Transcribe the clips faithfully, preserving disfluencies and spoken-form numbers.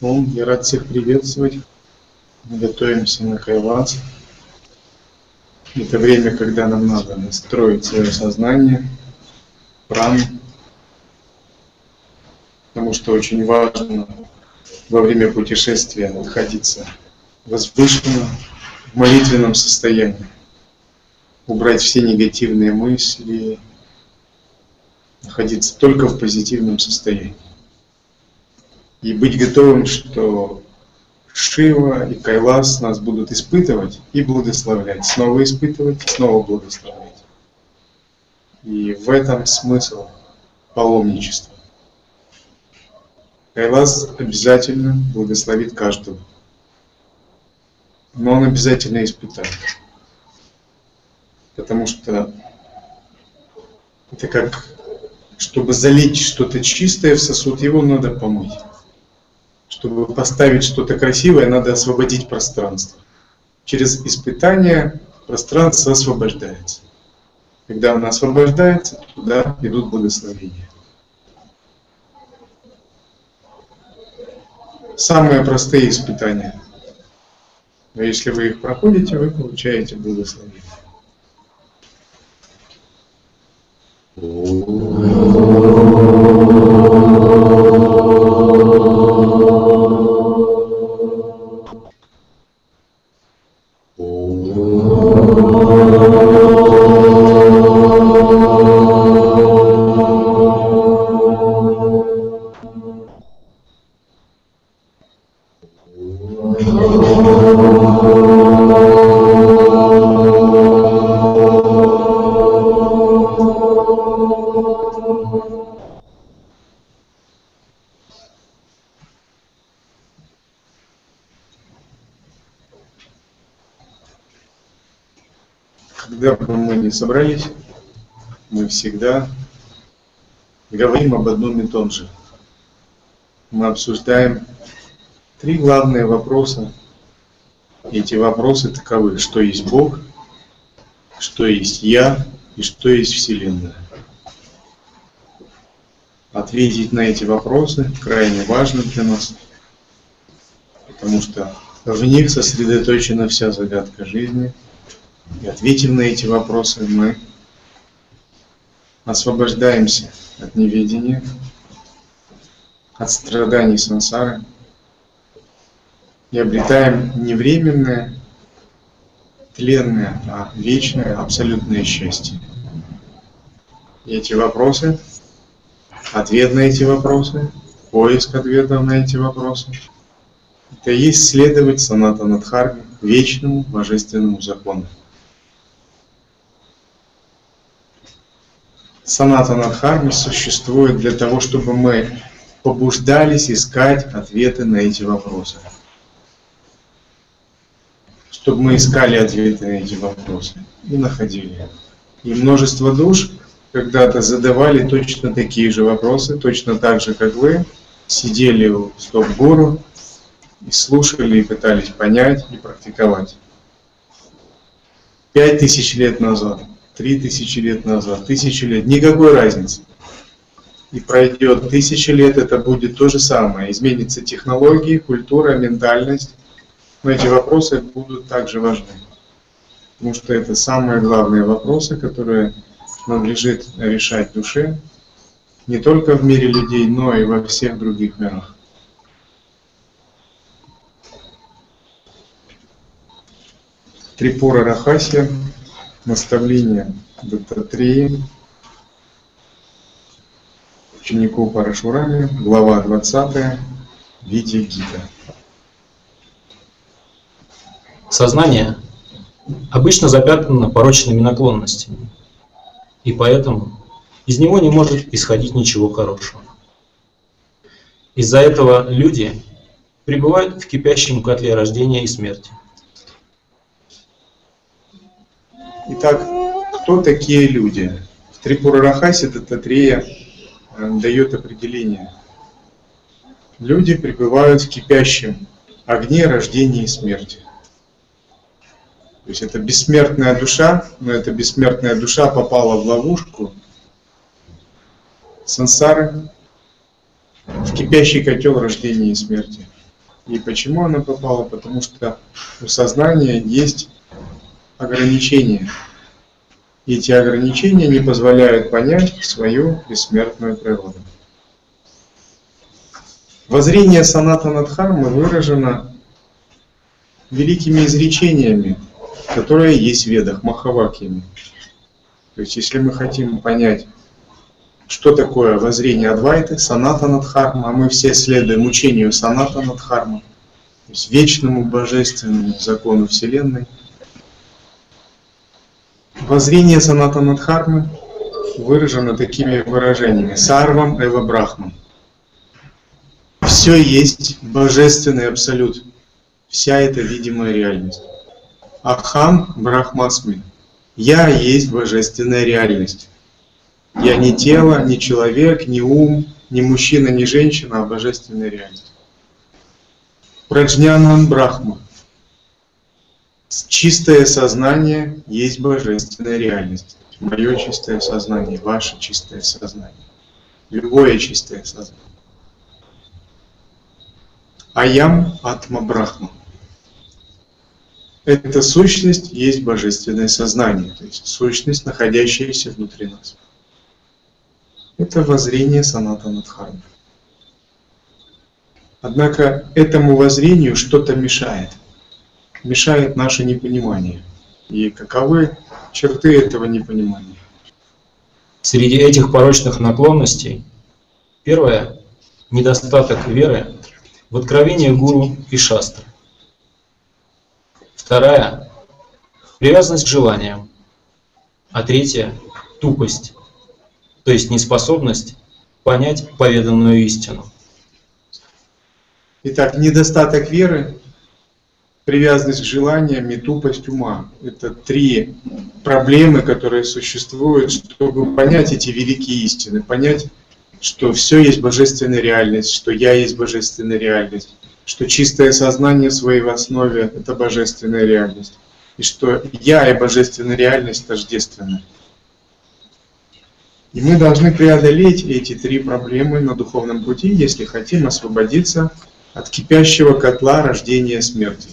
Ну, я рад всех приветствовать. Мы готовимся на Кайлас. Это время, когда нам надо настроить свое сознание, прану, потому что очень важно во время путешествия находиться возвышенно, в молитвенном состоянии, убрать все негативные мысли, находиться только в позитивном состоянии. И быть готовым, что Шива и Кайлас нас будут испытывать и благословлять, снова испытывать и снова благословлять. И в этом смысл паломничества. Кайлас обязательно благословит каждого, но он обязательно испытает, потому что это как, чтобы залить что-то чистое в сосуд, его надо помыть. Чтобы поставить что-то красивое, надо освободить пространство. Через испытание пространство освобождается. Когда оно освобождается, туда идут благословения. Самые простые испытания. Но если вы их проходите, вы получаете благословение. Когда бы мы ни собрались, мы всегда говорим об одном и том же. Мы обсуждаем три главные вопроса. И эти вопросы таковы: что есть Бог, что есть Я и что есть Вселенная. Ответить на эти вопросы крайне важно для нас, потому что в них сосредоточена вся загадка жизни. И ответив на эти вопросы, мы освобождаемся от неведения, от страданий сансары и обретаем не временное, тленное, а вечное, абсолютное счастье. И эти вопросы, ответ на эти вопросы, поиск ответов на эти вопросы, это и есть следовать санатана дхарме, вечному божественному закону. Санатана дхарма существует для того, чтобы мы побуждались искать ответы на эти вопросы. Чтобы мы искали ответы на эти вопросы и находили. И множество душ когда-то задавали точно такие же вопросы, точно так же, как вы, сидели у стоп-гуру и слушали, и пытались понять и практиковать. Пять тысяч лет назад, три тысячи лет назад, тысячи лет, никакой разницы. И пройдет тысячи лет, это будет то же самое. Изменятся технологии, культура, ментальность. Но эти вопросы будут также важны. Потому что это самые главные вопросы, которые надлежит решать душе не только в мире людей, но и во всех других мирах. Трипура Рахасья, наставление Даттатреи, ученику Парашурами, глава двадцатая, Видья-гита. Сознание обычно запятнано порочными наклонностями, и поэтому из него не может исходить ничего хорошего. Из-за этого люди пребывают в кипящем котле рождения и смерти. Итак, кто такие люди? В Трипура-рахасе Даттатрея дает определение. Люди пребывают в кипящем огне рождения и смерти. То есть это бессмертная душа, но эта бессмертная душа попала в ловушку сансары, в кипящий котел рождения и смерти. И почему она попала? Потому что у сознания есть ограничения. И эти ограничения не позволяют понять свою бессмертную природу. Воззрение Санатана Дхармы выражено великими изречениями, которые есть в Ведах, Махавакьями. То есть, если мы хотим понять, что такое воззрение Адвайты, Санатана Дхарма, а мы все следуем учению Санатана Дхармы, то есть вечному божественному закону Вселенной. Воззрение Санатана Дхармы выражено такими выражениями: Сарвам Эва Брахман. Все есть божественный абсолют, вся эта видимая реальность. Ахам Брахмасми. Я есть божественная реальность. Я не тело, не человек, не ум, не мужчина, не женщина, а божественная реальность. Праджнянан Брахма. Чистое сознание есть божественная реальность. Мое чистое сознание, ваше чистое сознание. Любое чистое сознание. Аям Атма Брахма. Эта сущность есть божественное сознание, то есть сущность, находящаяся внутри нас. Это воззрение Санатана Дхармы. Однако этому воззрению что-то мешает. Мешает наше непонимание. И каковы черты этого непонимания? Среди этих порочных наклонностей первое – недостаток веры в откровение гуру и шастры. Вторая – привязанность к желаниям. А третья – тупость, то есть неспособность понять поведанную истину. Итак, недостаток веры, привязанность к желаниям и тупость ума – это три проблемы, которые существуют, чтобы понять эти великие истины, понять, что все есть божественная реальность, что я есть божественная реальность, что чистое сознание в своей основе – это божественная реальность, и что я и божественная реальность тождественны. И мы должны преодолеть эти три проблемы на духовном пути, если хотим освободиться от кипящего котла рождения и смерти.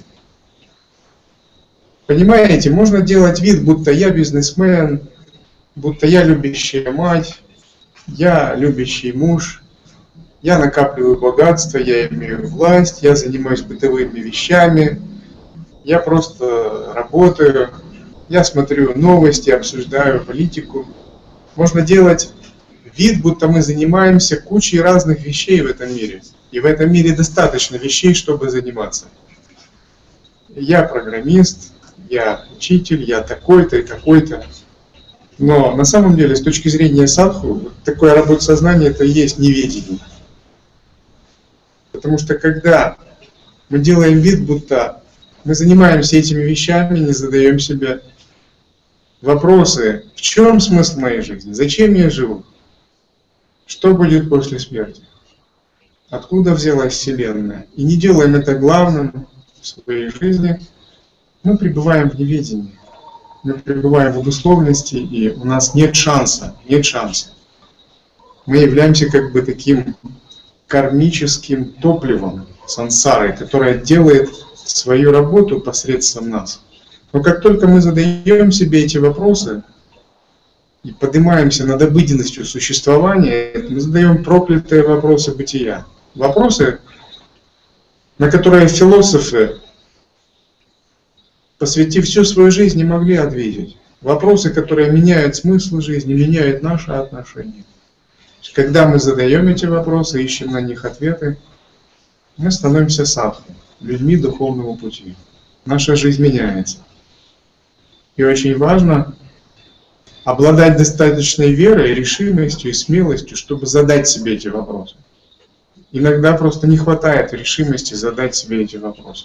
Понимаете, можно делать вид, будто я бизнесмен, будто я любящая мать, я любящий муж, я накапливаю богатство, я имею власть, я занимаюсь бытовыми вещами, я просто работаю, я смотрю новости, обсуждаю политику. Можно делать вид, будто мы занимаемся кучей разных вещей в этом мире. И в этом мире достаточно вещей, чтобы заниматься. Я программист, я учитель, я такой-то и такой-то. Но на самом деле, с точки зрения садху, такое работа сознания – это и есть неведение. Потому что когда мы делаем вид, будто мы занимаемся этими вещами, не задаем себе вопросы: в чем смысл моей жизни, зачем я живу, что будет после смерти, откуда взялась Вселенная, и не делаем это главным в своей жизни, мы пребываем в неведении, мы пребываем в обусловленности, и у нас нет шанса, нет шанса. Мы являемся как бы таким кармическим топливом сансары, которое делает свою работу посредством нас. Но как только мы задаем себе эти вопросы и поднимаемся над обыденностью существования, мы задаем проклятые вопросы бытия. Вопросы, на которые философы, посвятив всю свою жизнь, не могли ответить. Вопросы, которые меняют смысл жизни, меняют наши отношения. Когда мы задаем эти вопросы, ищем на них ответы, мы становимся садху, людьми духовного пути. Наша жизнь меняется. И очень важно обладать достаточной верой, решимостью и смелостью, чтобы задать себе эти вопросы. Иногда просто не хватает решимости задать себе эти вопросы.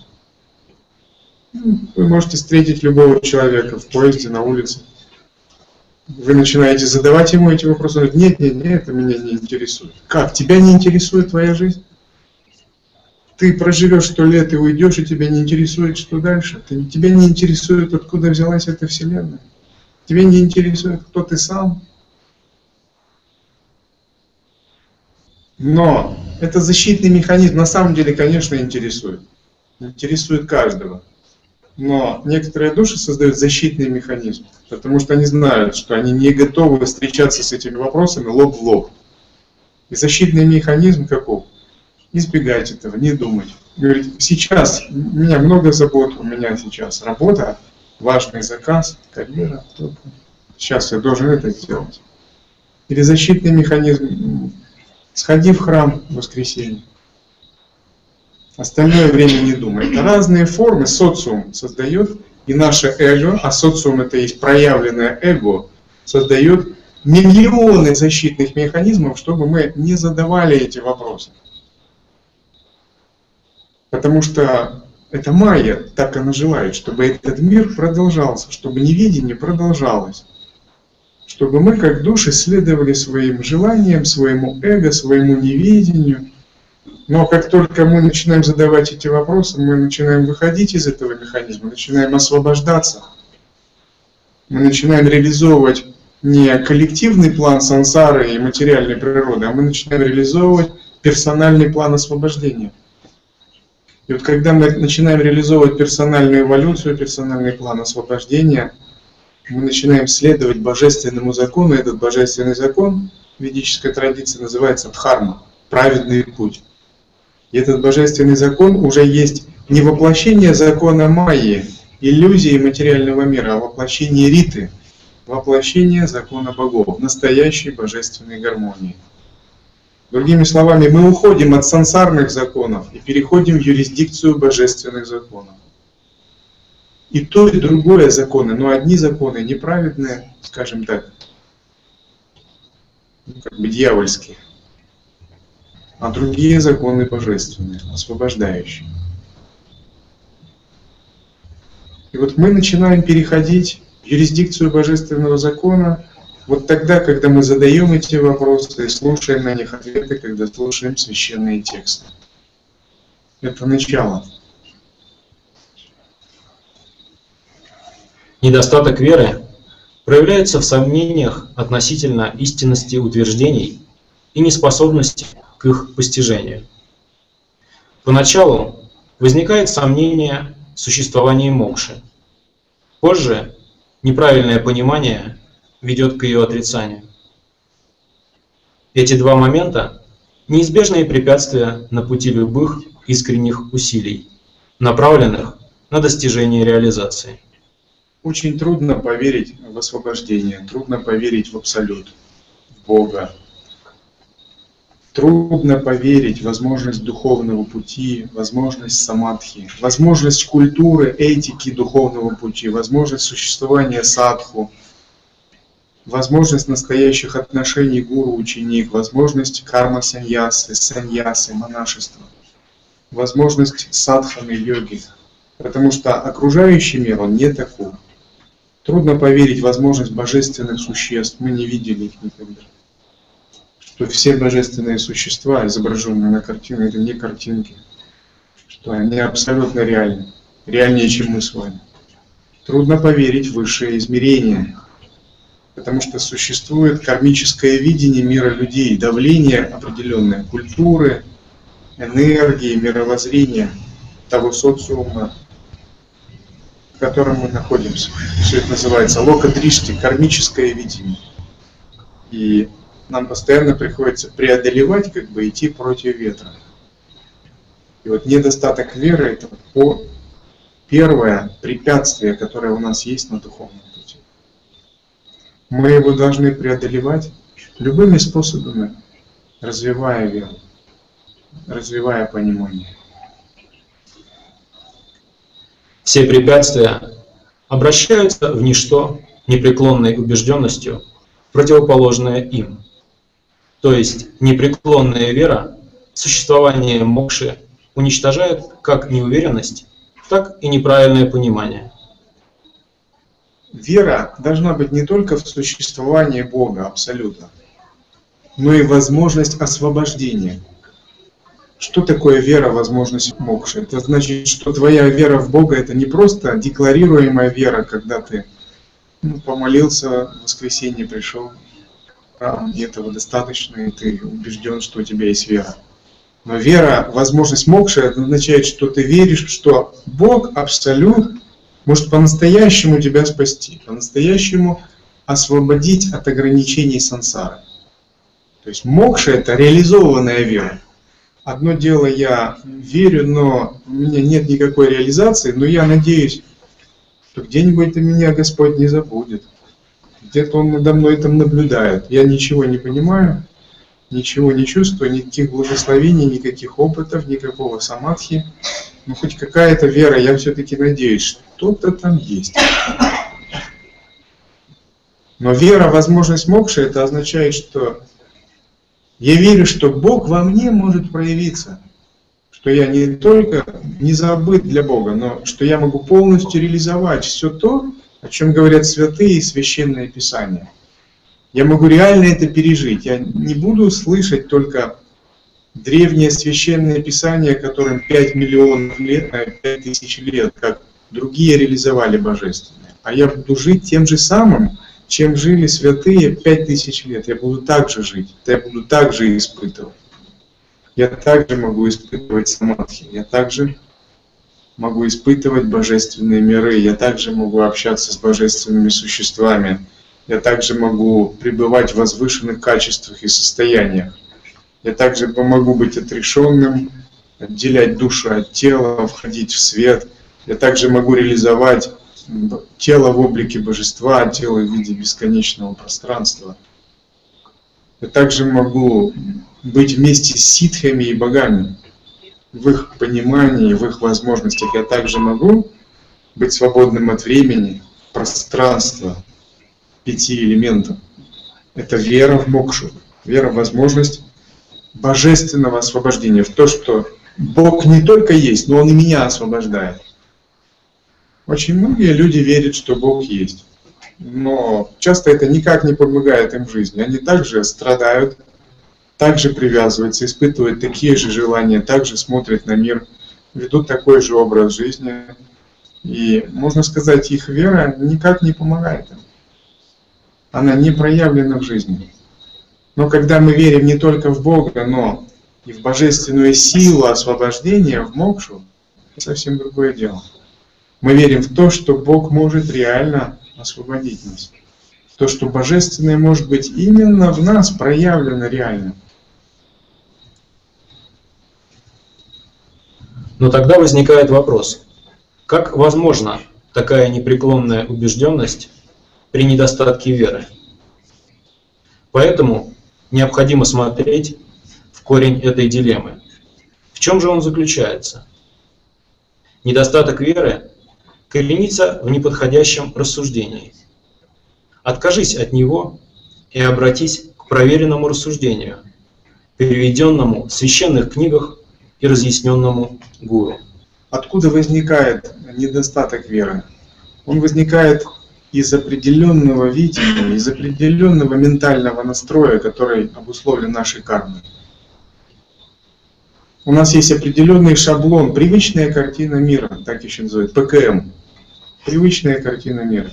Вы можете встретить любого человека в поезде, на улице. Вы начинаете задавать ему эти вопросы, он говорит: нет, нет, нет, это меня не интересует. Как? Тебя не интересует твоя жизнь? Ты проживешь сто лет и уйдешь, и тебя не интересует, что дальше? Ты, тебя не интересует, откуда взялась эта Вселенная? Тебя не интересует, кто ты сам? Но Это защитный механизм, на самом деле, конечно, интересует. Интересует каждого. Но некоторые души создают защитный механизм, потому что они знают, что они не готовы встречаться с этими вопросами лоб в лоб. И защитный механизм каков? Избегать этого, не думать. Говорить, сейчас у меня много забот, у меня сейчас работа, важный заказ, карьера, кто-то. Сейчас я должен это сделать. Или защитный механизм, сходи в храм в воскресенье. Остальное время не думай. Это разные формы социум создает, и наше эго, а социум это есть проявленное эго, создает миллионы защитных механизмов, чтобы мы не задавали эти вопросы. Потому что это майя, так она желает, чтобы этот мир продолжался, чтобы невидение продолжалось. Чтобы мы, как души, следовали своим желаниям, своему эго, своему невидению. Но как только мы начинаем задавать эти вопросы, мы начинаем выходить из этого механизма, начинаем освобождаться. Мы начинаем реализовывать не коллективный план сансары и материальной природы, а мы начинаем реализовывать персональный план освобождения. И вот когда мы начинаем реализовывать персональную эволюцию, персональный план освобождения, мы начинаем следовать божественному закону. Этот божественный закон в ведической традиции называется дхарма, праведный путь. И этот божественный закон уже есть не воплощение закона майи, иллюзии материального мира, а воплощение риты, воплощение закона богов, настоящей божественной гармонии. Другими словами, мы уходим от сансарных законов и переходим в юрисдикцию божественных законов. И то, и другое законы, но одни законы неправедные, скажем так, ну, как бы дьявольские, а другие законы божественные, освобождающие. И вот мы начинаем переходить в юрисдикцию божественного закона вот тогда, когда мы задаем эти вопросы и слушаем на них ответы, когда слушаем священные тексты. Это начало. Недостаток веры проявляется в сомнениях относительно истинности утверждений и неспособности к их постижению. Поначалу возникает сомнение в существовании мокши. Позже неправильное понимание ведет к ее отрицанию. Эти два момента – неизбежные препятствия на пути любых искренних усилий, направленных на достижение реализации. Очень трудно поверить в освобождение, трудно поверить в абсолют, в Бога. Трудно поверить в возможность духовного пути, возможность самадхи, возможность культуры, этики духовного пути, возможность существования садху, возможность настоящих отношений гуру-ученик, возможность карма-саньясы, саньясы, монашества, возможность садханы, йоги. Потому что окружающий мир, он не такой. Трудно поверить в возможность божественных существ, мы не видели их никогда. Что все божественные существа, изображенные на картине, это не картинки. Что они абсолютно реальны, реальнее, чем мы с вами. Трудно поверить в высшее измерение, потому что существует кармическое видение мира людей, давление определенное, культуры, энергии, мировоззрения того социума, в котором мы находимся. Все это называется лока-дришти, кармическое видение. И нам постоянно приходится преодолевать, как бы идти против ветра. И вот недостаток веры – это по первое препятствие, которое у нас есть на духовном пути. Мы его должны преодолевать любыми способами, развивая веру, развивая понимание. Все препятствия обращаются в ничто непреклонной убежденностью, противоположное им. То есть непреклонная вера в существование мокши уничтожает как неуверенность, так и неправильное понимание. Вера должна быть не только в существовании Бога абсолютно, но и возможность освобождения. Что такое вера, возможность мокши? Это значит, что твоя вера в Бога – это не просто декларируемая вера, когда ты ну, помолился, в воскресенье пришел, а, и этого достаточно, и ты убежден, что у тебя есть вера. Но вера, возможность мокши означает, что ты веришь, что Бог, Абсолют, может по-настоящему тебя спасти, по-настоящему освободить от ограничений сансары. То есть мокша — это реализованная вера. Одно дело, я верю, но у меня нет никакой реализации, но я надеюсь, что где-нибудь меня Господь не забудет. Где-то Он надо мной там наблюдает. Я ничего не понимаю, ничего не чувствую, никаких благословений, никаких опытов, никакого самадхи. Но хоть какая-то вера, я все-таки надеюсь, что что-то там есть. Но вера, возможность мокши, это означает, что я верю, что Бог во мне может проявиться. Что я не только не забыт для Бога, но что я могу полностью реализовать все то, о чем говорят святые и священные писания. Я могу реально это пережить. Я не буду слышать только древние священные писания, которым пять миллионов лет, пять тысяч лет, как другие реализовали божественное. А я буду жить тем же самым, чем жили святые пять тысяч лет. Я буду так же жить, я буду так же испытывать. Я также могу испытывать самадхи, я также могу испытывать божественные миры, я также могу общаться с божественными существами, я также могу пребывать в возвышенных качествах и состояниях. Я также могу быть отрешенным, отделять душу от тела, входить в свет. Я также могу реализовать тело в облике божества, тело в виде бесконечного пространства. Я также могу быть вместе с ситхами и богами, в их понимании, в их возможностях. Я также могу быть свободным от времени, пространства, пяти элементов. Это вера в мокшу, вера в возможность божественного освобождения, в то, что Бог не только есть, но Он и меня освобождает. Очень многие люди верят, что Бог есть, но часто это никак не помогает им в жизни. Они также страдают, также привязываются, испытывают такие же желания, также смотрят на мир, ведут такой же образ жизни. И, можно сказать, их вера никак не помогает им. Она не проявлена в жизни. Но когда мы верим не только в Бога, но и в божественную силу освобождения, в мокшу, это совсем другое дело. Мы верим в то, что Бог может реально освободить нас. То, что божественное может быть именно в нас проявлено реально. Но тогда возникает вопрос, как возможна такая непреклонная убежденность при недостатке веры? Поэтому необходимо смотреть в корень этой дилеммы. В чем же он заключается? Недостаток веры коренится в неподходящем рассуждении. Откажись от него и обратись к проверенному рассуждению, переведенному в священных книгах и разъясненному гуру. Откуда возникает недостаток веры? Он возникает из определенного видения, из определенного ментального настроя, который обусловлен нашей кармой. У нас есть определенный шаблон, привычная картина мира, так еще называют, пэ ка эм. Привычная картина мира.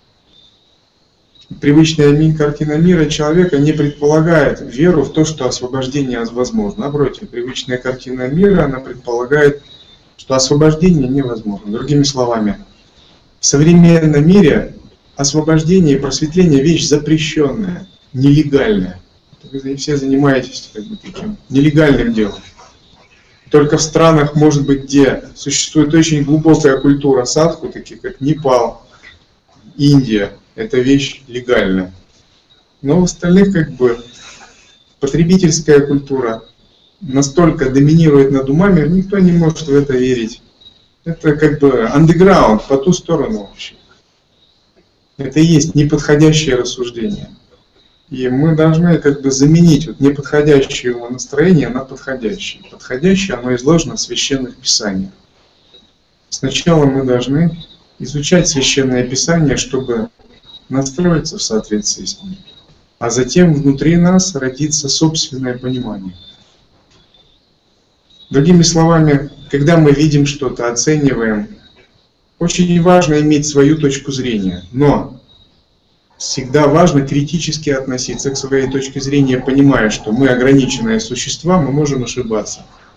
Привычная картина мира человека не предполагает веру в то, что освобождение возможно. Напротив, привычная картина мира, она предполагает, что освобождение невозможно. Другими словами, в современном мире освобождение и просветление — вещь запрещенная, нелегальная. Вы все занимаетесь как бы таким нелегальным делом. Только в странах, может быть, где существует очень глубокая культура садху, таких как Непал, Индия, эта вещь легальная. Но в остальных как бы потребительская культура настолько доминирует над умами, никто не может в это верить. Это как бы андеграунд, по ту сторону вообще. Это и есть неподходящее рассуждение. И мы должны как бы заменить вот неподходящее его настроение на подходящее. Подходящее, оно изложено в священных писаниях. Сначала мы должны изучать священное писание, чтобы настроиться в соответствии с ним. А затем внутри нас родится собственное понимание. Другими словами, когда мы видим что-то, оцениваем, очень важно иметь свою точку зрения, но всегда важно критически относиться к своей точке зрения, понимая, что мы ограниченные существа, мы можем ошибаться.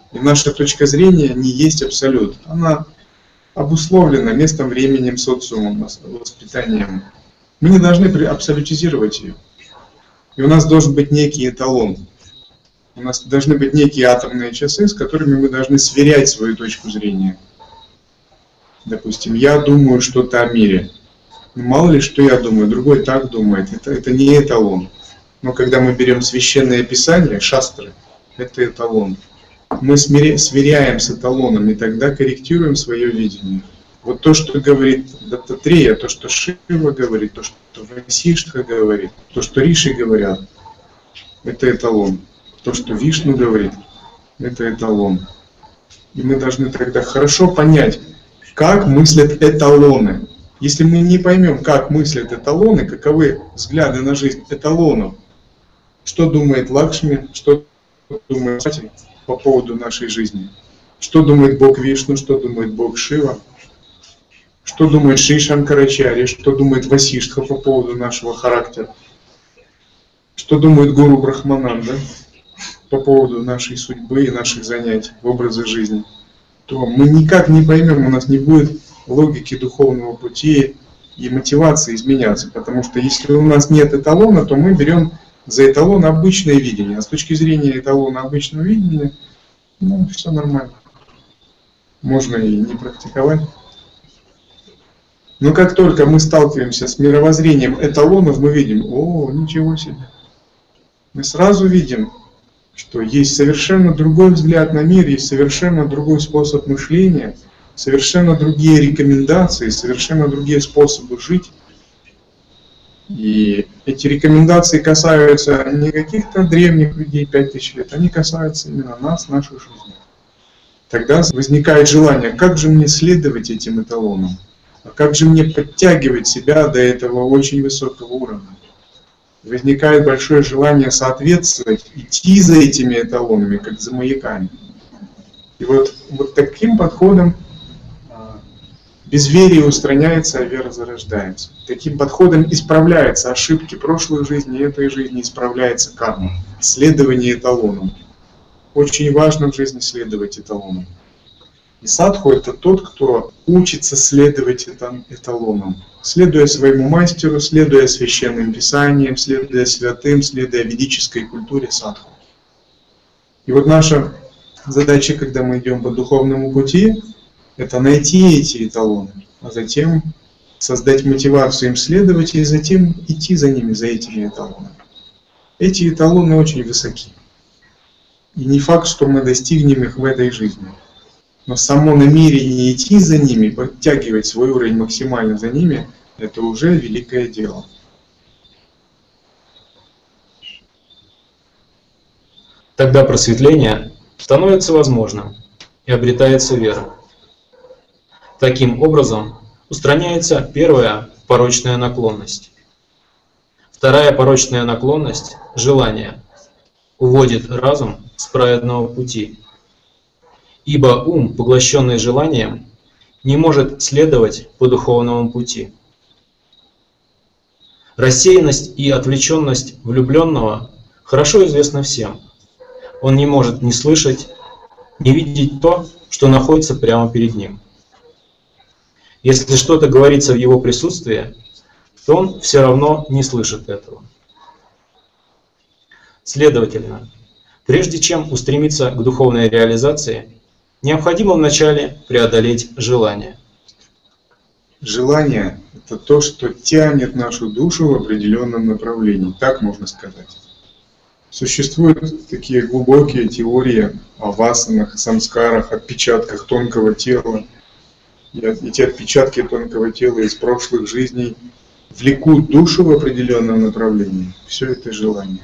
И наша точка зрения не есть абсолют. Она обусловлена местом, временем, социумом, воспитанием. Мы не должны абсолютизировать ее. И у нас должен быть некий эталон. У нас должны быть некие атомные часы, с которыми мы должны сверять свою точку зрения. Допустим, я думаю что-то о мире. Мало ли, что я думаю, другой так думает. Это, это не эталон. Но когда мы берем священное писание, шастры, это эталон. Мы сверяем с эталоном и тогда корректируем свое видение. Вот то, что говорит Даттатрея, то, что Шива говорит, то, что Васиштха говорит, то, что Риши говорят, это эталон. То, что Вишну говорит, это эталон. И мы должны тогда хорошо понять, как мыслят эталоны. Если мы не поймем, как мыслят эталоны, каковы взгляды на жизнь эталонов, что думает Лакшми, что думает Сати по поводу нашей жизни, что думает Бог Вишну, что думает Бог Шива, что думает Шри Шанкарачарья, что думает Васиштха по поводу нашего характера, что думает Гуру Брахмананда по поводу нашей судьбы и наших занятий в образе жизни, то мы никак не поймем, у нас не будет логики духовного пути и мотивации изменяться. Потому что если у нас нет эталона, то мы берем за эталон обычное видение. А с точки зрения эталона обычного видения, ну, все нормально. Можно и не практиковать. Но как только мы сталкиваемся с мировоззрением эталонов, мы видим, о, ничего себе. Мы сразу видим, что есть совершенно другой взгляд на мир, есть совершенно другой способ мышления, совершенно другие рекомендации, совершенно другие способы жить. И эти рекомендации касаются не каких-то древних людей, пять тысяч лет, они касаются именно нас, нашей жизни. Тогда возникает желание, как же мне следовать этим эталонам, а как же мне подтягивать себя до этого очень высокого уровня. Возникает большое желание соответствовать, идти за этими эталонами, как за маяками. И вот, вот таким подходом безверие устраняется, а вера зарождается. Таким подходом исправляются ошибки прошлой жизни и этой жизни, исправляется карма. Следование эталонам. Очень важно в жизни следовать эталонам. И садху — это тот, кто учится следовать эталонам. Следуя своему мастеру, следуя священным писаниям, следуя святым, следуя ведической культуре садху. И вот наша задача, когда мы идем по духовному пути, это найти эти эталоны, а затем создать мотивацию им следовать и затем идти за ними, за этими эталонами. Эти эталоны очень высоки. И не факт, что мы достигнем их в этой жизни. Но само намерение идти за ними, подтягивать свой уровень максимально за ними, это уже великое дело. Тогда просветление становится возможным и обретается вера. Таким образом, устраняется первая порочная наклонность. Вторая порочная наклонность – желание – уводит разум с праведного пути. Ибо ум, поглощенный желанием, не может следовать по духовному пути. Рассеянность и отвлеченность влюбленного хорошо известна всем. Он не может ни слышать, ни видеть то, что находится прямо перед ним. Если что-то говорится в его присутствии, то он все равно не слышит этого. Следовательно, прежде чем устремиться к духовной реализации, необходимо вначале преодолеть желание. Желание – это то, что тянет нашу душу в определенном направлении, так можно сказать. Существуют такие глубокие теории о васанах, самскарах, отпечатках тонкого тела. И эти отпечатки тонкого тела из прошлых жизней влекут душу в определенном направлении. Все это желание.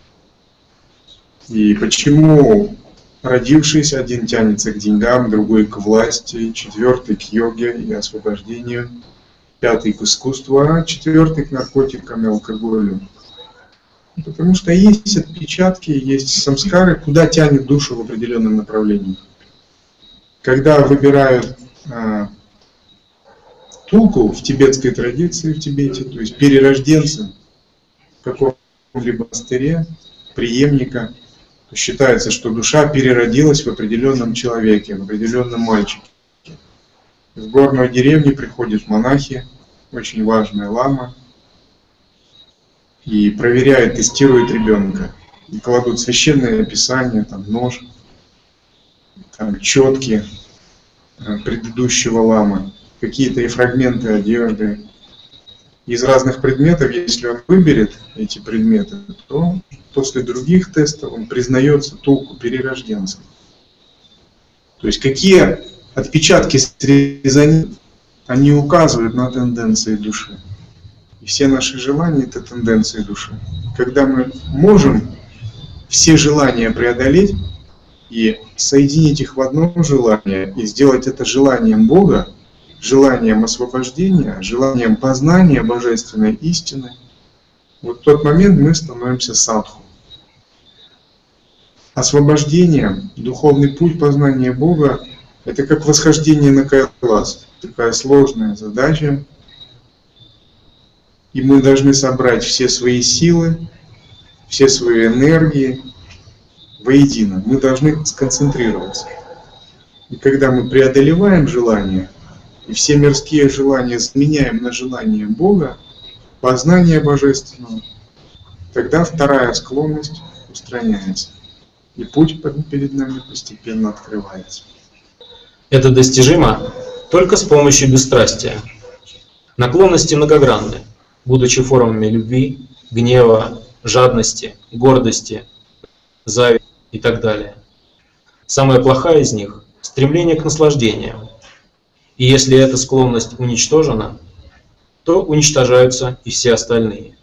И почему родившись, один тянется к деньгам, другой к власти, четвертый к йоге и освобождению, пятый к искусству, а четвертый к наркотикам и алкоголю? Потому что есть отпечатки, есть самскары, куда тянет душу в определенном направлении. Когда выбирают а, тулку в тибетской традиции, в Тибете, то есть перерожденца в каком-либо монастыре, преемника, Считается, что душа переродилась в определенном человеке, в определенном мальчике. В горную деревню приходят монахи, очень важная лама, и проверяют, тестируют ребенка. И кладут священное писание, там нож, там четки предыдущего ламы, какие-то и фрагменты одежды. Из разных предметов, если он выберет эти предметы, то после других тестов он признается толку перерожденцем. То есть какие отпечатки срезания, они указывают на тенденции души. И все наши желания – это тенденции души. Когда мы можем все желания преодолеть и соединить их в одно желание, и сделать это желанием Бога, желанием освобождения, желанием познания божественной истины, вот в тот момент мы становимся садху. Освобождение, духовный путь познания Бога – это как восхождение на Кайлас. Такая сложная задача. И мы должны собрать все свои силы, все свои энергии воедино. Мы должны сконцентрироваться. И когда мы преодолеваем желание, и все мирские желания заменяем на желание Бога, познание Божественного, тогда вторая склонность устраняется. И путь перед нами постепенно открывается. Это достижимо только с помощью бесстрастия. Наклонности многогранны, будучи формами любви, гнева, жадности, гордости, зависти и так далее. Самая плохая из них – стремление к наслаждениям. И если эта склонность уничтожена, то уничтожаются и все остальные.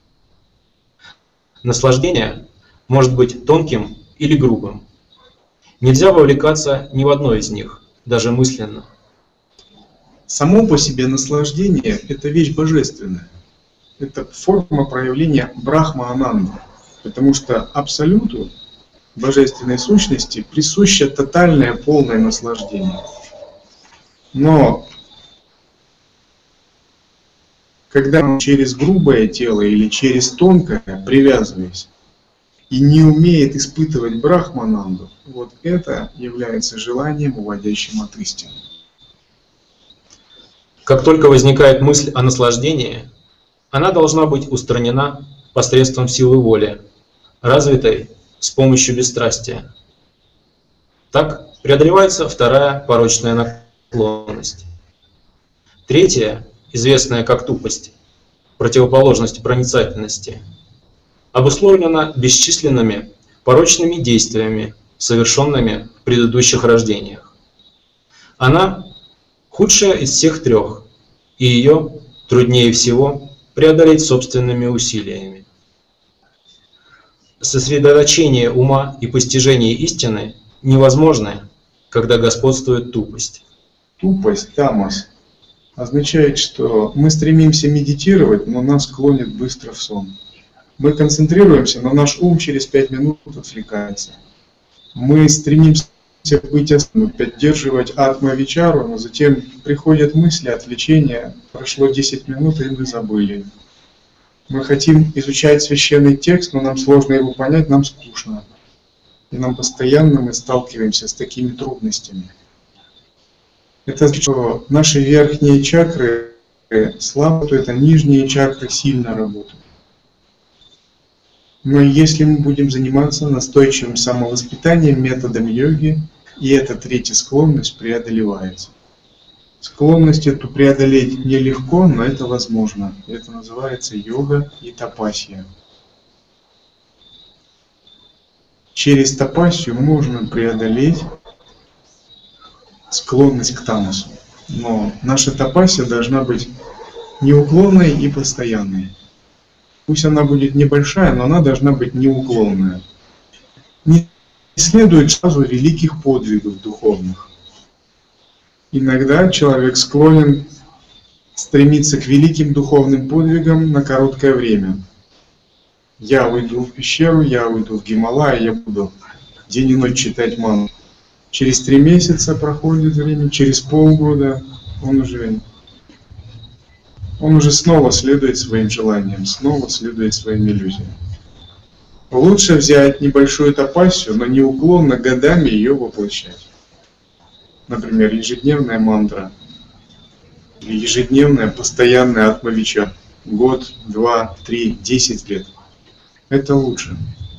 Наслаждение может быть тонким или грубым. Нельзя вовлекаться ни в одно из них, даже мысленно. Само по себе наслаждение – это вещь божественная. Это форма проявления брахма-ананды. Потому что абсолюту, божественной сущности, присуще тотальное, полное наслаждение. Но когда он через грубое тело или через тонкое, привязываясь, и не умеет испытывать брахмананду, вот это является желанием, уводящим от истины. Как только возникает мысль о наслаждении, она должна быть устранена посредством силы воли, развитой с помощью бесстрастия. Так преодолевается вторая порочная наклонность. Третья, известная как тупость, противоположность проницательности, обусловлена бесчисленными порочными действиями, совершенными в предыдущих рождениях. Она худшая из всех трех, и ее труднее всего преодолеть собственными усилиями. Сосредоточение ума и постижение истины невозможны, когда господствует тупость. Тупость, тамас, означает, что мы стремимся медитировать, но нас клонит быстро в сон. Мы концентрируемся, но наш ум через пять минут отвлекается. Мы стремимся быть осознанными, поддерживать атма-вичару, но затем приходят мысли, отвлечения, прошло десять минут, и мы забыли. Мы хотим изучать священный текст, но нам сложно его понять, нам скучно. И нам постоянно мы сталкиваемся с такими трудностями. Это значит, что наши верхние чакры слабо, то это нижние чакры сильно работают. Но если мы будем заниматься настойчивым самовоспитанием, методом йоги, и эта третья склонность преодолевается. Склонность эту преодолеть нелегко, но это возможно. Это называется йога и тапасия. Через тапасию можно преодолеть склонность к тамасу. Но наша тапасия должна быть неуклонной и постоянной. Пусть она будет небольшая, но она должна быть неуклонная. Не следует сразу великих подвигов духовных. Иногда человек склонен стремиться к великим духовным подвигам на короткое время. Я уйду в пещеру, я уйду в Гималай, я буду день и ночь читать мантру. Через три месяца проходит время, через полгода он уже, он уже снова следует своим желаниям, снова следует своим иллюзиям. Лучше взять небольшую тапассию, но неуклонно годами ее воплощать. Например, ежедневная мантра или ежедневная постоянная атмавича. Год, два, три, десять лет. Это лучше.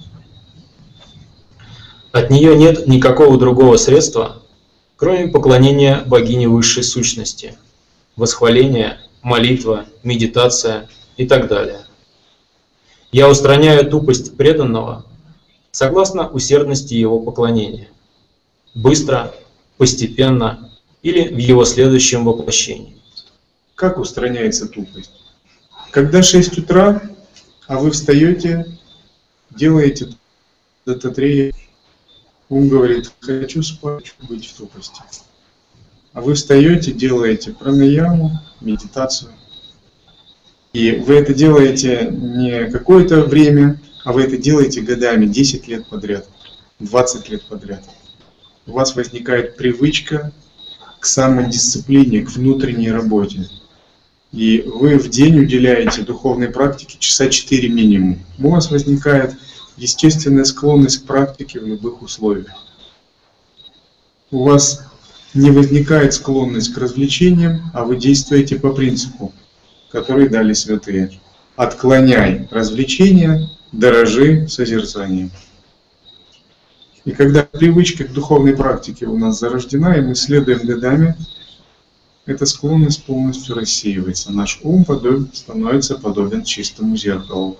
От нее нет никакого другого средства, кроме поклонения богине высшей сущности, восхваления, молитва, медитация и так далее. Я устраняю тупость преданного согласно усердности его поклонения, быстро, постепенно или в его следующем воплощении. Как устраняется тупость? Когда шесть утра, а вы встаете, делаете дататрея, ум говорит, хочу спать, хочу быть в тупости. А вы встаете, делаете пранаяму, медитацию. И вы это делаете не какое-то время, а вы это делаете годами, десять лет подряд, двадцать лет подряд. У вас возникает привычка к самодисциплине, к внутренней работе. И вы в день уделяете духовной практике часа четыре минимум. У вас возникает естественная склонность к практике в любых условиях. У вас не возникает склонность к развлечениям, а вы действуете по принципу, который дали святые. Отклоняй развлечения, дорожи созерцанием. И когда привычка к духовной практике у нас зарождена, и мы следуем годами, эта склонность полностью рассеивается. Наш ум подобен, становится подобен чистому зеркалу.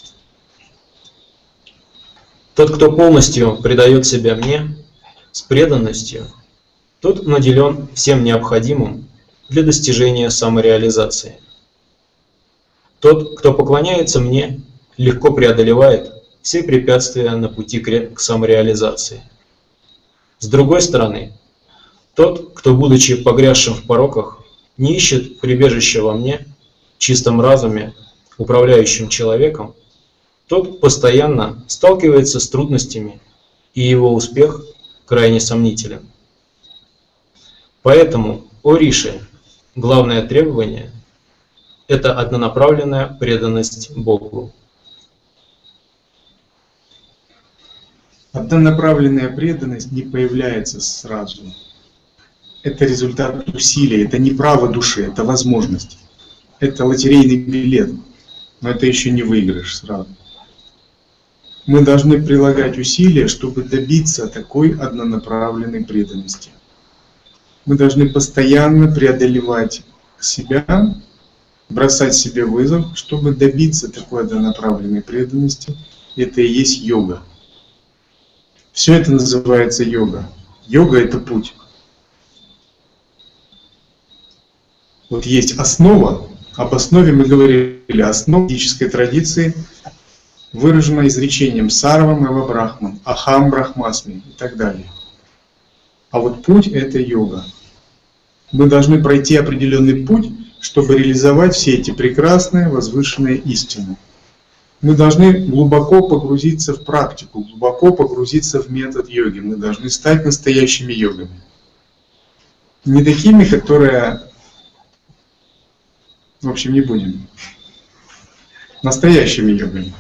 Тот, кто полностью предает себя мне с преданностью, тот наделен всем необходимым для достижения самореализации. Тот, кто поклоняется мне, легко преодолевает все препятствия на пути к самореализации. С другой стороны, тот, кто, будучи погрязшим в пороках, не ищет прибежища во мне, чистом разуме, управляющим человеком, тот постоянно сталкивается с трудностями, и его успех крайне сомнителен. Поэтому, о Риши, главное требование – это однонаправленная преданность Богу. Однонаправленная преданность не появляется сразу. Это результат усилий, это не право души, это возможность. Это лотерейный билет, но это еще не выигрыш сразу. Мы должны прилагать усилия, чтобы добиться такой однонаправленной преданности. Мы должны постоянно преодолевать себя, бросать себе вызов, чтобы добиться такой однонаправленной преданности. Это и есть йога. Все это называется йога. Йога – это путь. Вот есть основа, об основе мы говорили, основа ведической традиции выражена изречением сарвам эва брахман, ахам брахмасми и так далее. А вот путь – это йога. Мы должны пройти определенный путь, чтобы реализовать все эти прекрасные, возвышенные истины. Мы должны глубоко погрузиться в практику, глубоко погрузиться в метод йоги. Мы должны стать настоящими йогами. Не такими, которые... В общем, не будем. Настоящими йогами.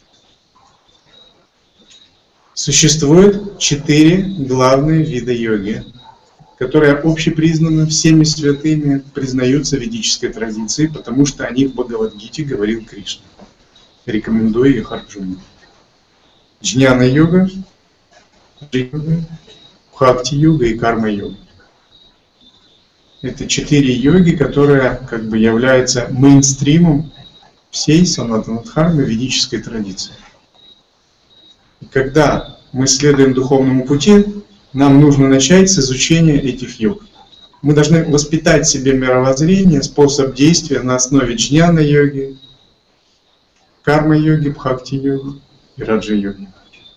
Существует четыре главные вида йоги, которые общепризнаны всеми святыми, признаются в ведической традиции, потому что о них в Бхагавад-гите говорил Кришна. Рекомендую их Арджуне. Джняна-йога, бхакти-йога и карма-йога. Это четыре йоги, которые как бы являются мейнстримом всей санатана-дхармы ведической традиции. И когда мы следуем духовному пути, нам нужно начать с изучения этих йог. Мы должны воспитать в себе мировоззрение, способ действия на основе джняна-йоги, карма-йоги, бхакти-йоги и раджа-йоги.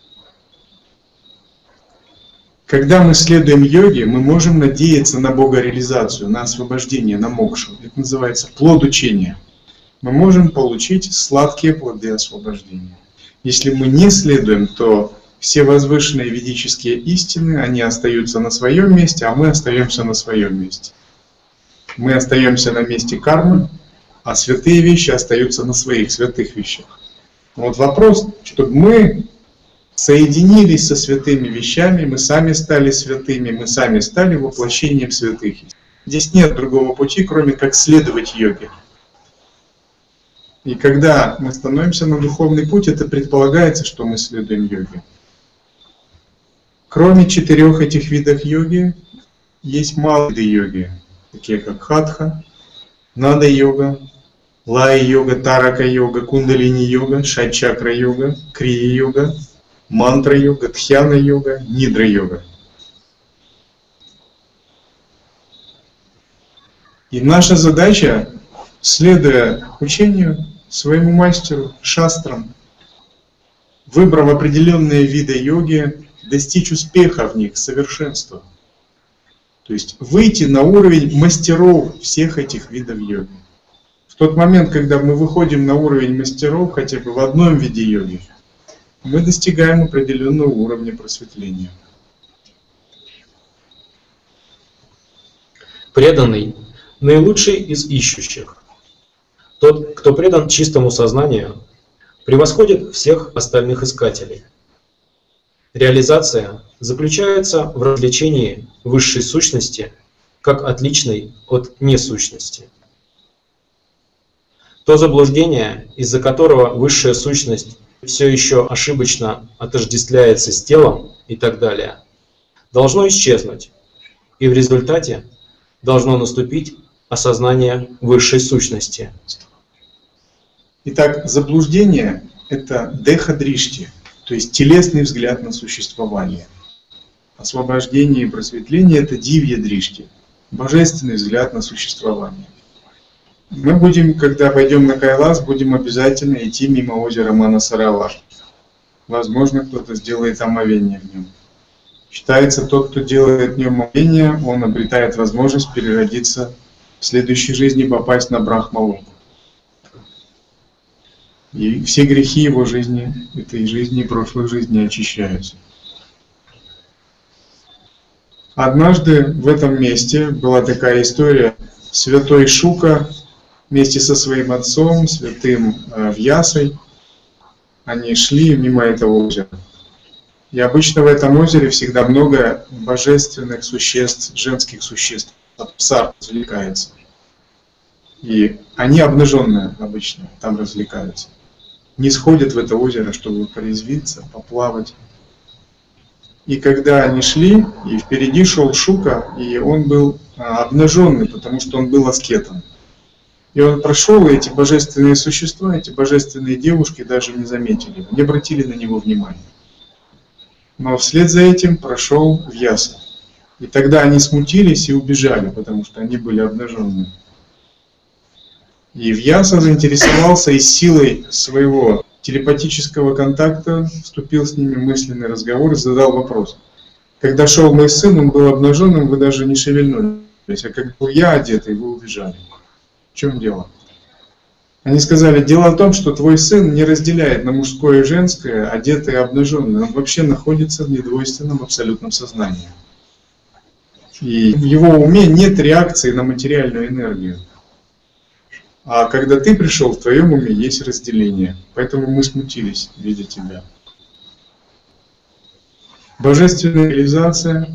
Когда мы следуем йоге, мы можем надеяться на богореализацию, на освобождение, на мокшу. Это называется плод учения. Мы можем получить сладкие плоды освобождения. Если мы не следуем, то все возвышенные ведические истины, они остаются на своем месте, а мы остаемся на своем месте. Мы остаемся на месте кармы, а святые вещи остаются на своих святых вещах. Вот вопрос, чтобы мы соединились со святыми вещами, мы сами стали святыми, мы сами стали воплощением святых. Здесь нет другого пути, кроме как следовать йоге. И когда мы становимся на духовный путь, это предполагается, что мы следуем йоге. Кроме четырех этих видов йоги, есть малые виды йоги, такие как хатха, нада-йога, лая-йога, тарака-йога, кундалини-йога, шат-чакра-йога, крия-йога, мантра-йога, дхьяна-йога, нидра-йога. И наша задача, следуя учению, своему мастеру, шастрам, выбрав определенные виды йоги, достичь успеха в них, совершенства. То есть выйти на уровень мастеров всех этих видов йоги. В тот момент, когда мы выходим на уровень мастеров хотя бы в одном виде йоги, мы достигаем определенного уровня просветления. Преданный – наилучший из ищущих. Тот, кто предан чистому сознанию, превосходит всех остальных искателей. Реализация заключается в развлечении высшей сущности как отличной от несущности. То заблуждение, из-за которого высшая сущность все еще ошибочно отождествляется с телом и так далее, должно исчезнуть, и в результате должно наступить осознание высшей сущности. Итак, заблуждение – это деха-дришти, то есть телесный взгляд на существование. Освобождение и просветление – это дивья-дришти, божественный взгляд на существование. Мы будем, когда пойдем на Кайлас, будем обязательно идти мимо озера Манасаровар. Возможно, кто-то сделает омовение в нем. Считается, тот, кто делает в нем омовение, он обретает возможность переродиться в следующей жизни, попасть на Брахмалоку. И все грехи его жизни, этой жизни и прошлой жизни очищаются. Однажды в этом месте была такая история. Святой Шука вместе со своим отцом, святым Вьясой, они шли мимо этого озера. И обычно в этом озере всегда много божественных существ, женских существ, апсар развлекается. И они обнаженные обычно там развлекаются. Не сходят в это озеро, чтобы порезвиться, поплавать. И когда они шли, и впереди шел Шука, и он был обнаженный, потому что он был аскетом. И он прошел, и эти божественные существа, эти божественные девушки даже не заметили его, не обратили на него внимания. Но вслед за этим прошел Вьяса. И тогда они смутились и убежали, потому что они были обнаженные. И Вьяса заинтересовался и силой своего телепатического контакта вступил с ними в мысленный разговор и задал вопрос. Когда шел мой сын, он был обнаженным, вы даже не шевельнулись, а как был я одетый, вы убежали. В чем дело? Они сказали, дело в том, что твой сын не разделяет на мужское и женское, одетый и обнаженный. Он вообще находится в недвойственном абсолютном сознании. И в его уме нет реакции на материальную энергию. А когда ты пришел, в твоем уме есть разделение. Поэтому мы смутились, видя тебя. Божественная реализация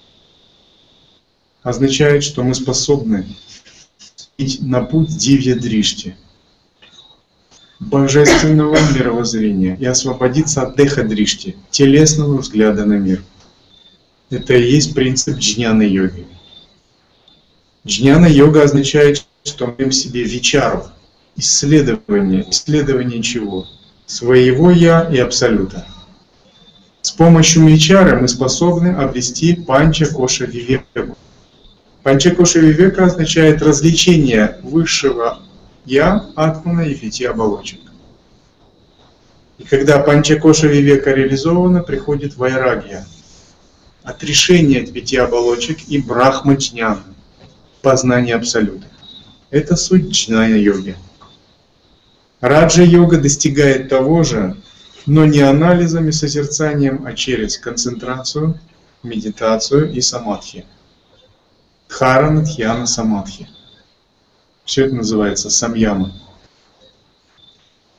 означает, что мы способны идти на путь дивья-дришти, божественного мировоззрения, и освободиться от деха-дришти, телесного взгляда на мир. Это и есть принцип джняна-йоги. Джняна-йога означает, что мы в себе вичару, исследование. Исследование чего? Своего «я» и Абсолюта. С помощью вичары мы способны обрести панча-коша-вивеку. Панча-коша-вивека означает развлечение высшего «я», атмана и пяти оболочек. И когда панча-коша-вивека реализована, приходит вайрагья, отрешение от пяти оболочек и брахма-джняна, познание Абсолюта. Это суть джняна-йоги. Раджа-йога достигает того же, но не анализом и созерцанием, а через концентрацию, медитацию и самадхи. Дхарана, дхьяна, самадхи. Все это называется самьяма.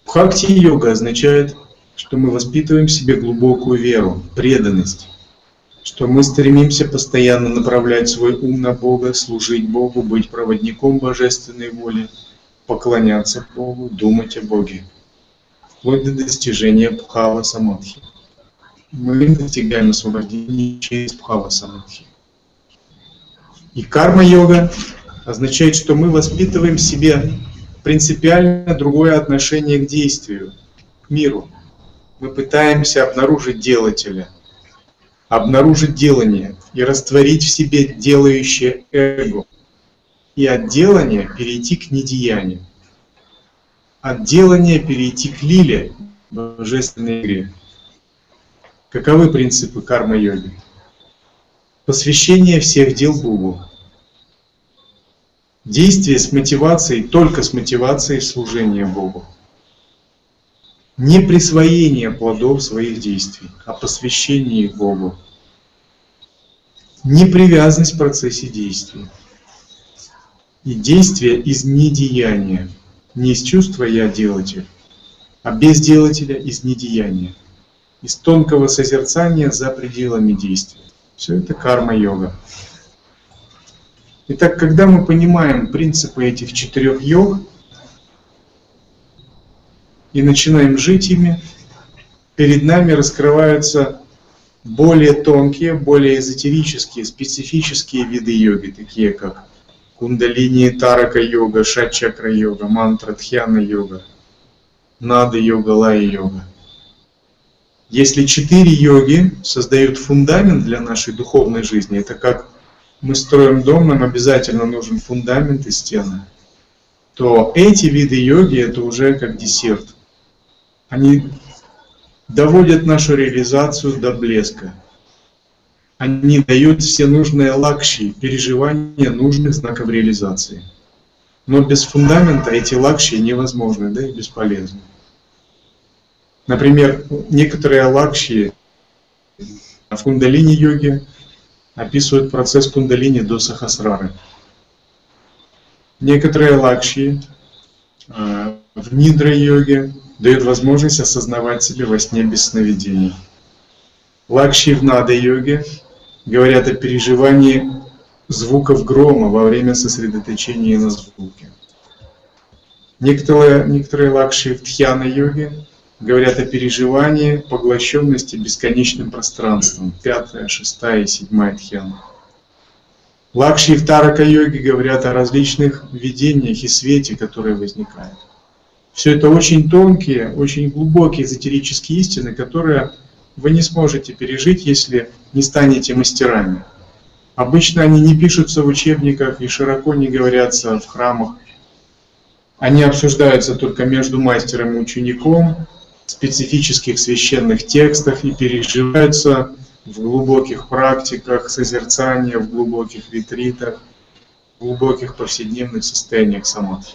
Бхакти-йога означает, что мы воспитываем в себе глубокую веру, преданность, что мы стремимся постоянно направлять свой ум на Бога, служить Богу, быть проводником божественной воли, поклоняться Богу, думать о Боге, вплоть до достижения бхава-самадхи. Мы достигаем освобождения через бхава-самадхи. И карма-йога означает, что мы воспитываем в себе принципиально другое отношение к действию, к миру. Мы пытаемся обнаружить делателя, обнаружить делание и растворить в себе делающее эго. И от делания перейти к недеянию. От делания перейти к лиле, божественной игре. Каковы принципы карма-йоги? Посвящение всех дел Богу. Действие с мотивацией, только с мотивацией служения Богу. Не присвоение плодов своих действий, а посвящение их Богу. Не привязанность в процессе действий. И действие из недеяния. Не из чувства «я делатель», а без делателя из недеяния. Из тонкого созерцания за пределами действия. Все это карма-йога. Итак, когда мы понимаем принципы этих четырех йог и начинаем жить ими, перед нами раскрываются более тонкие, более эзотерические, специфические виды йоги, такие как кундалини, тарака-йога, шат-чакра-йога, мантра-дхьяна-йога, нада-йога, лая-йога. Если четыре йоги создают фундамент для нашей духовной жизни, это как мы строим дом, нам обязательно нужен фундамент и стены, то эти виды йоги это уже как десерт. Они доводят нашу реализацию до блеска. Они дают все нужные лакши, переживания нужных знаков реализации. Но без фундамента эти лакши невозможны, да и бесполезны. Например, некоторые лакши в кундалини-йоге описывают процесс кундалини до сахасрары. Некоторые лакши в нидра-йоге дают возможность осознавать себя во сне без сновидений. Лакши в нада-йоге говорят о переживании звуков грома во время сосредоточения на звуке. Некоторые, некоторые лакши в дхьяна-йоге говорят о переживании поглощенности бесконечным пространством. Пятая, шестая и седьмая дхьяна. Лакши в тарака-йоге говорят о различных видениях и свете, которые возникают. Все это очень тонкие, очень глубокие эзотерические истины, которые вы не сможете пережить, если не станете мастерами. Обычно они не пишутся в учебниках и широко не говорятся в храмах. Они обсуждаются только между мастером и учеником, в специфических священных текстах и переживаются в глубоких практиках созерцания, в глубоких ретритах, в глубоких повседневных состояниях самадхи.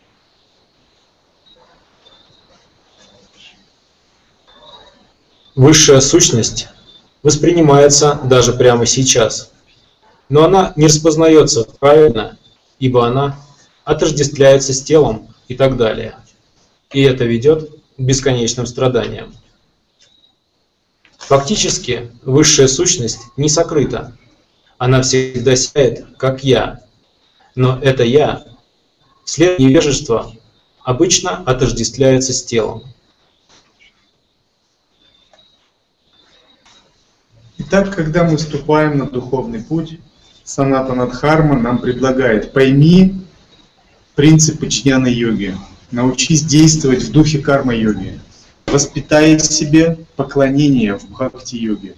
Высшая сущность воспринимается даже прямо сейчас, но она не распознается правильно, ибо она отождествляется с телом и так далее. И это ведет к бесконечным страданиям. Фактически, высшая сущность не сокрыта. Она всегда сияет, как «я». Но это «я» вслед невежества обычно отождествляется с телом. Итак, когда мы вступаем на духовный путь, Санатана Дхарма нам предлагает: пойми принципы джняна-йоги, научись действовать в духе карма-йоги, воспитай в себе поклонение в бхакти-йоге.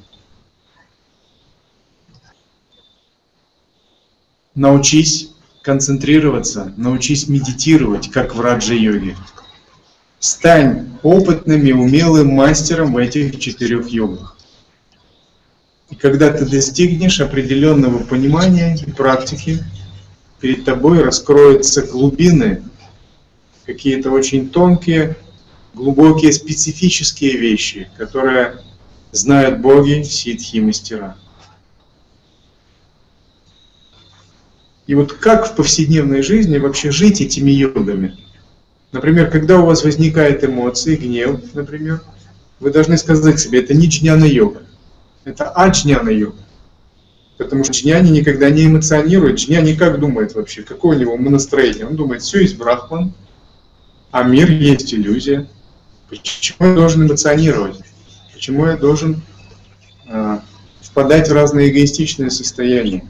Научись концентрироваться, научись медитировать, как в раджа-йоге. Стань опытным и умелым мастером в этих четырех йогах. И когда ты достигнешь определенного понимания и практики, перед тобой раскроются глубины, какие-то очень тонкие, глубокие, специфические вещи, которые знают боги, ситхи и мастера. И вот как в повседневной жизни вообще жить этими йогами? Например, когда у вас возникают эмоции, гнев, например, вы должны сказать себе, это не джняна-йога, это аджняна-йога. Потому что джняни никогда не эмоционирует, джняни как думает вообще, какое у него настроение? Он думает, все есть брахман, а мир есть иллюзия. Почему я должен эмоционировать? Почему я должен э, впадать в разные эгоистичные состояния?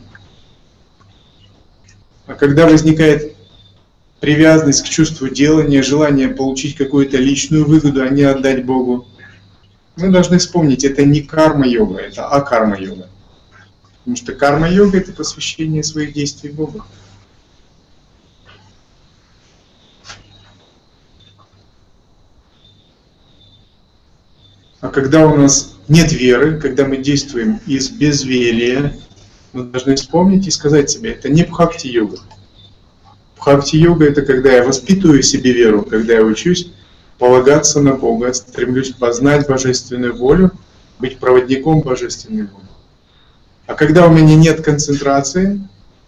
А когда возникает привязанность к чувству делания, желание получить какую-то личную выгоду, а не отдать Богу, мы должны вспомнить, это не карма-йога, это акарма-йога. Потому что карма-йога – это посвящение своих действий Богу. А когда у нас нет веры, когда мы действуем из безверия, мы должны вспомнить и сказать себе, это не бхакти-йога. Бхакти-йога – это когда я воспитываю в себе веру, когда я учусь полагаться на Бога, стремлюсь познать божественную волю, быть проводником божественной воли. А когда у меня нет концентрации,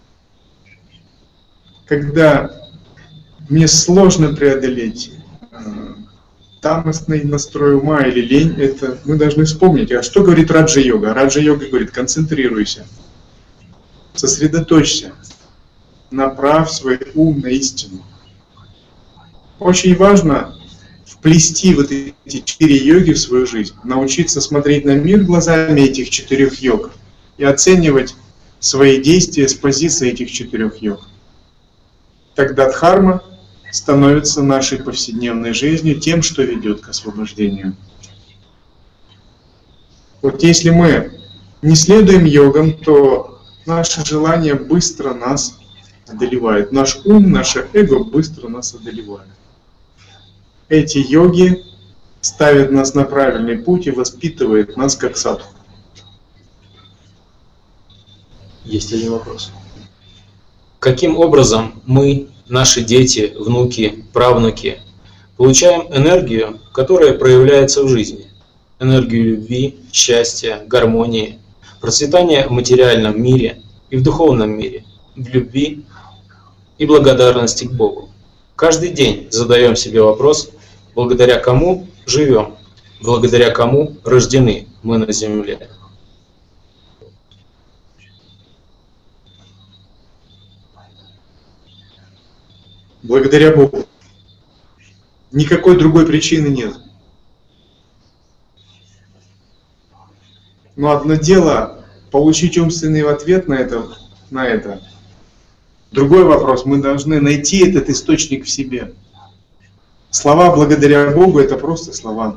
когда мне сложно преодолеть тамасный настрой ума или лень, это мы должны вспомнить. А что говорит раджа-йога? Раджа-йога говорит, концентрируйся, сосредоточься, направь свой ум на истину. Очень важно вплести вот эти четыре йоги в свою жизнь, научиться смотреть на мир глазами этих четырех йог и оценивать свои действия с позиции этих четырех йог. Тогда дхарма становится нашей повседневной жизнью, тем, что ведет к освобождению. Вот если мы не следуем йогам, то наши желания быстро нас одолевают. Наш ум, наше эго быстро нас одолевает. Эти йоги ставят нас на правильный путь и воспитывают нас как садху. Есть один вопрос. Каким образом мы, наши дети, внуки, правнуки, получаем энергию, которая проявляется в жизни? Энергию любви, счастья, гармонии, процветания в материальном мире и в духовном мире, в любви и благодарности к Богу. Каждый день задаем себе вопрос, благодаря кому живем, благодаря кому рождены мы на земле. Благодаря Богу. Никакой другой причины нет. Но одно дело получить умственный ответ на это, на это. Другой вопрос, мы должны найти этот источник в себе. Слова «благодаря Богу» — это просто слова.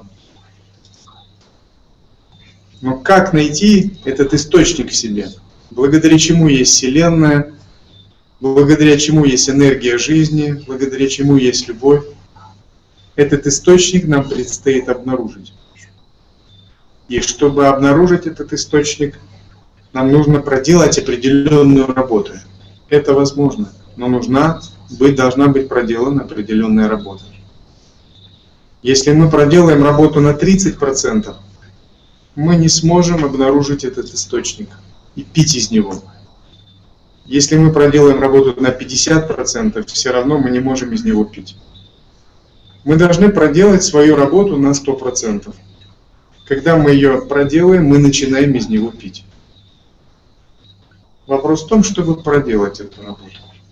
Но как найти этот источник в себе? Благодаря чему есть Вселенная, благодаря чему есть энергия жизни, благодаря чему есть любовь. Этот источник нам предстоит обнаружить. И чтобы обнаружить этот источник, нам нужно проделать определенную работу. Это возможно, но нужна быть, должна быть проделана определенная работа. Если мы проделаем работу на тридцать процентов, мы не сможем обнаружить этот источник и пить из него. Если мы проделаем работу на пятьдесят процентов, все равно мы не можем из него пить. Мы должны проделать свою работу на сто процентов. Когда мы ее проделаем, мы начинаем из него пить. Вопрос в том, чтобы проделать эту работу.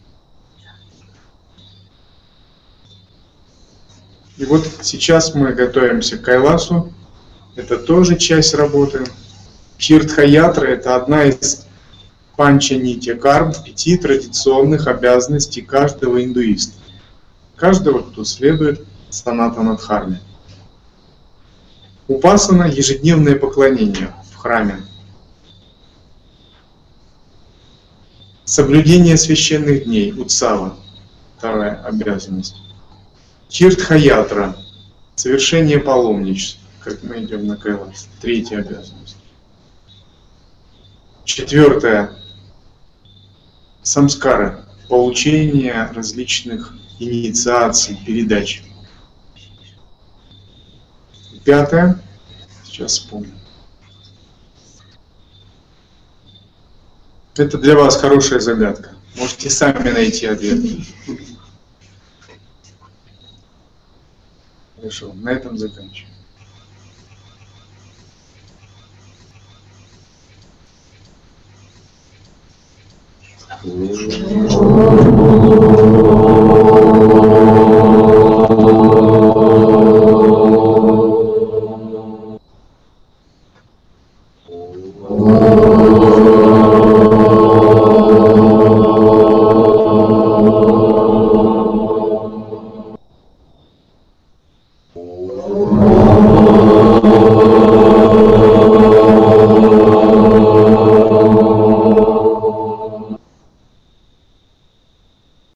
И вот сейчас мы готовимся к Кайласу. Это тоже часть работы. Тиртха-ятра – это одна из панча-нитья карм, пяти традиционных обязанностей каждого индуиста. Каждого, кто следует санатана-дхарме. Упасана – ежедневное поклонение в храме. Соблюдение священных дней, утсава, вторая обязанность. Тиртха-ятра – совершение паломничеств, как мы идем на Кайлас, третья обязанность. Четвертое – самскара, получение различных инициаций, передач. Пятое, сейчас вспомню. Это для вас хорошая загадка. Можете сами найти ответ. Хорошо, на этом заканчиваем. Thank you.